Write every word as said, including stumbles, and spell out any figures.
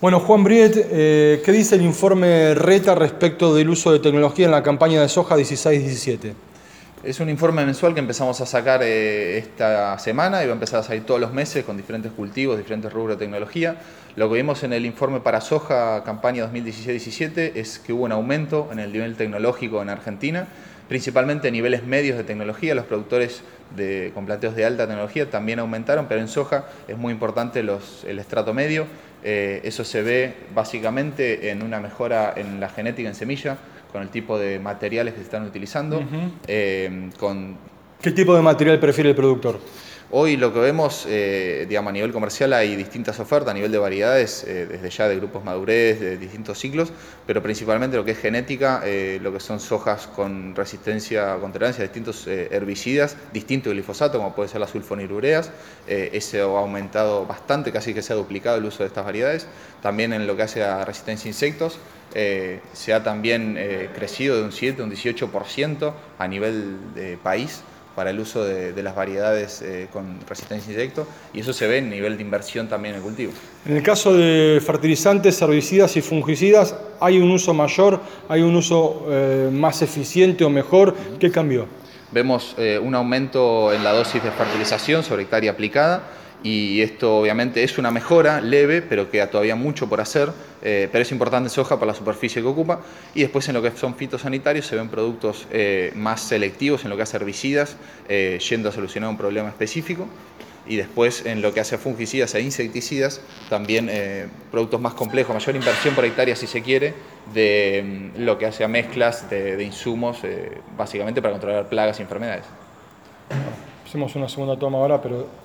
Bueno, Juan Briet, eh, ¿qué dice el informe RETA respecto del uso de tecnología en la campaña de soja dieciséis diecisiete? Es un informe mensual que empezamos a sacar eh, esta semana y va a empezar a salir todos los meses con diferentes cultivos, diferentes rubros de tecnología. Lo que vimos en el informe para soja campaña dos mil dieciséis diecisiete es que hubo un aumento en el nivel tecnológico en Argentina, principalmente en niveles medios de tecnología. Los productores de, con planteos de alta tecnología también aumentaron, pero en soja es muy importante los, el estrato medio. Eh, eso se ve básicamente en una mejora en la genética en semilla, con el tipo de materiales que se están utilizando. Uh-huh. eh, con... ¿Qué tipo de material prefiere el productor? Hoy lo que vemos, eh, digamos, a nivel comercial hay distintas ofertas a nivel de variedades, eh, desde ya de grupos madurez, de distintos ciclos, pero principalmente lo que es genética, eh, lo que son sojas con resistencia, con tolerancia a distintos eh, herbicidas, distinto del glifosato, como puede ser las sulfonilureas. Eh, ese ha aumentado bastante, casi que se ha duplicado el uso de estas variedades. También en lo que hace a resistencia a insectos, eh, se ha también eh, crecido de un siete a un dieciocho por ciento a nivel de país para el uso de, de las variedades eh, con resistencia a insectos, y eso se ve en nivel de inversión también en el cultivo. En el caso de fertilizantes, herbicidas y fungicidas, ¿hay un uso mayor, hay un uso eh, más eficiente o mejor? ¿Qué cambió? Vemos eh, un aumento en la dosis de fertilización sobre hectárea aplicada, y esto obviamente es una mejora leve, pero queda todavía mucho por hacer, eh, pero es importante en soja por la superficie que ocupa. Y después en lo que son fitosanitarios se ven productos eh, más selectivos en lo que hace herbicidas, eh, yendo a solucionar un problema específico. Y después en lo que hace a fungicidas e insecticidas, también eh, productos más complejos, mayor inversión por hectárea si se quiere, de mm, lo que hace a mezclas de, de insumos, eh, básicamente para controlar plagas y enfermedades. Hacemos una segunda toma ahora, pero